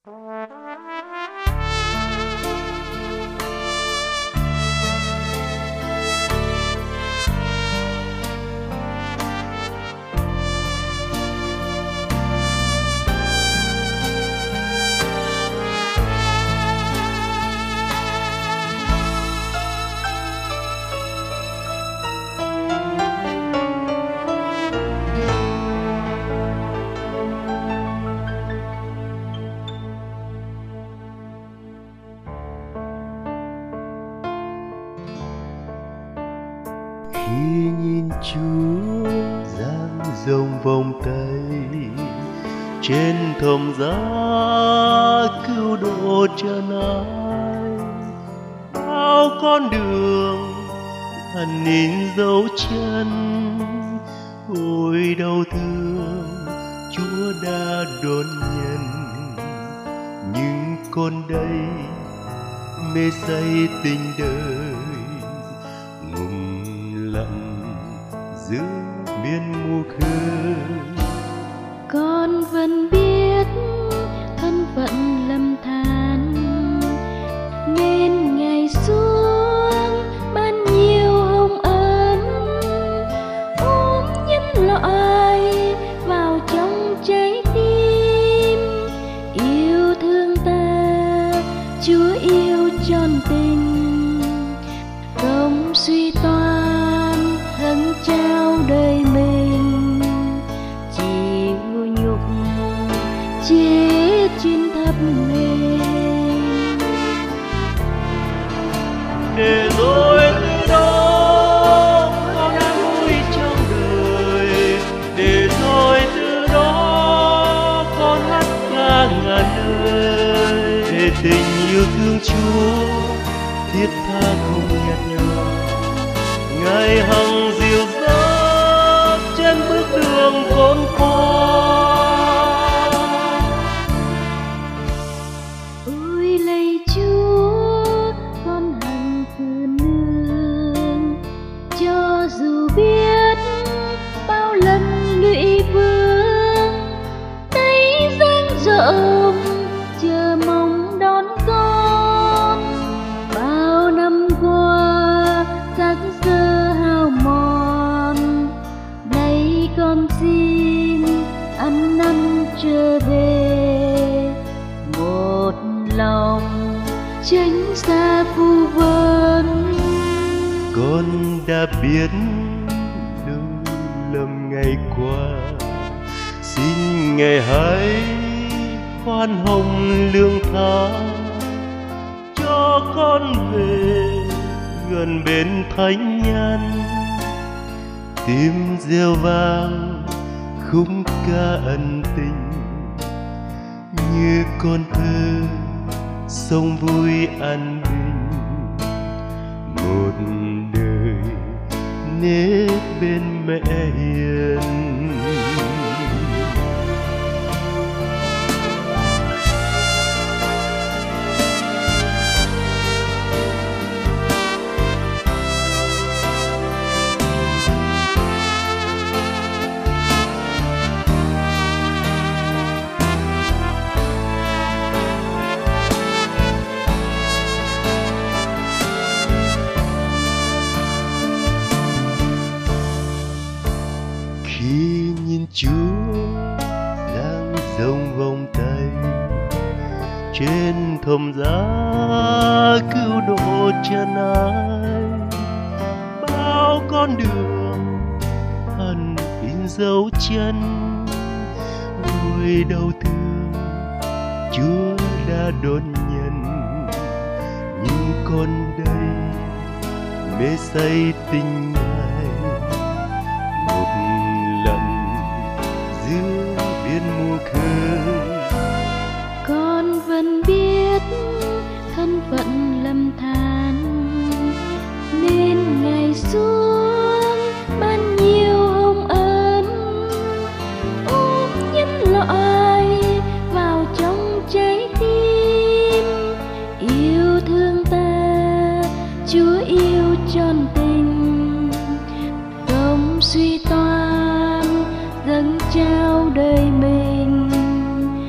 Khi nhìn Chúa dang rộng vòng tay trên thềm giá cứu độ trần ai, bao con đường hằn in dấu chân. Ôi đau thương Chúa đã đón nhận, nhưng con đây mê say tình đời ngùng lặng giữa miền mù khơi. Con vẫn biết thân phận lầm than, nên ngày xuống ban nhiều hồng ân, ôm nhân loại vào trong trái tim. Yêu thương ta Chúa yêu trọn tình, không suy toan dâng trao đời mình, chịu nhục chết trên thập hình. Để rồi từ đó con đã vui trong đời, để rồi từ đó con hát ca ngàn đời. Để tình yêu thương Chúa thiết tha không nhạt nhòa, Ngài hằng dìu dắt trên bước đường khốn qua. Ôi lạy Chúa, con hằng cứ nương, cho dù biết bao lần lụy vương, tay dang rộng chờ mong đón con. Bao năm qua xác xơ hao mòn, nay con xin ăn năn trở về, một lòng tránh xa phù vân. Con đã biết lỗi lầm ngày qua, xin Ngài hãy khoan hồng lương tha, cho con về gần bên thánh nhân, tim reo vang khúc ca ân tình, như con thơ sống vui an bình, một đời nếp bên mẹ hiền. Khi nhìn Chúa dang rộng vòng tay trên thềm giá cứu độ trần ai, bao con đường hằn in dấu chân. Ôi đau thương Chúa đã đón nhận, nhưng con đây mê say tình Ngài, một lần giữa biển mù khơi. Con vẫn biết thân phận lầm than, nên ngày xuống ban nhiều hồng ân, ôm nhân loại vào trong trái tim. Yêu thương ta Chúa yêu trọn tình, không suy toan dâng trao đời mình,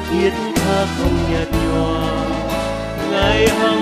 thiết tha không nhạt nhòa. Ngày